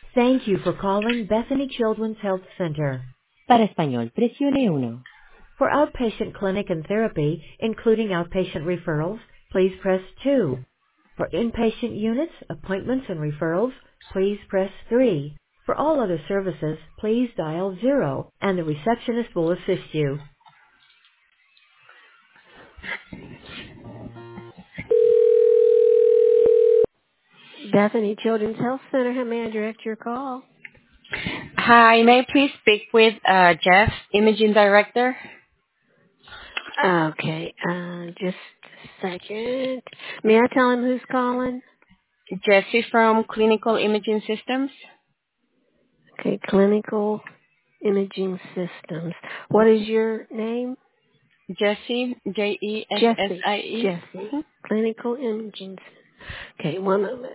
Thank you for calling Bethany Children's Health Center. Para español, presione uno. For outpatient clinic and therapy, including outpatient referrals, please press 2. For inpatient units, appointments, and referrals, please press 3. For all other services, please dial 0, and the receptionist will assist you. Bethany Children's Health Center, how may I direct your call? Hi, may I please speak with Jeff, Imaging Director? Okay, just a second. May I tell him who's calling? Jesse from Clinical Imaging Systems? Okay, Clinical Imaging Systems. What is your name? Jesse, Jesse. Jessie. Jesse. Clinical Imaging. Okay, one moment.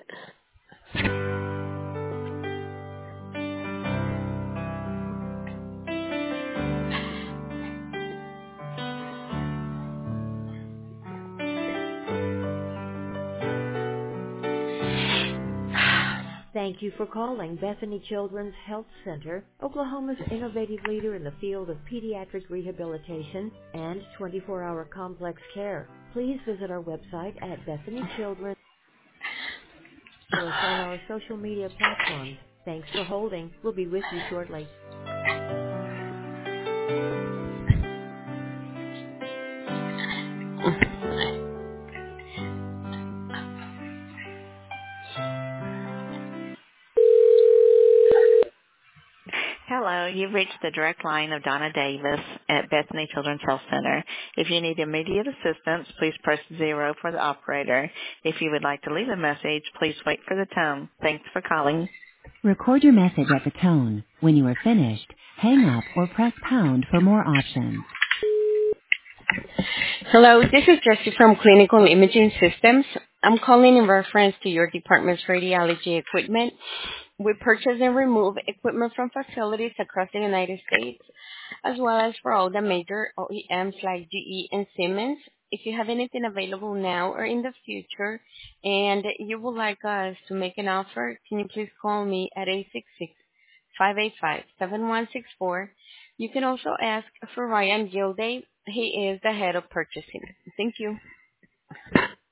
Thank you for calling Bethany Children's Health Center, Oklahoma's innovative leader in the field of pediatric rehabilitation and 24-hour complex care. Please visit our website at Bethany Children. Follow us on our social media platforms. Thanks for holding. We'll be with you shortly. Hello, you've reached the direct line of Donna Davis at Bethany Children's Health Center. If you need immediate assistance, please press 0 for the operator. If you would like to leave a message, please wait for the tone. Thanks for calling. Record your message at the tone. When you are finished, hang up or press pound for more options. Hello, this is Jessie from Clinical Imaging Systems. I'm calling in reference to your department's radiology equipment. We purchase and remove equipment from facilities across the United States, as well as for all the major OEMs like GE and Siemens. If you have anything available now or in the future and you would like us to make an offer, can you please call me at 866-585-7164. You can also ask for Ryan Gilday. He is the head of purchasing. Thank you.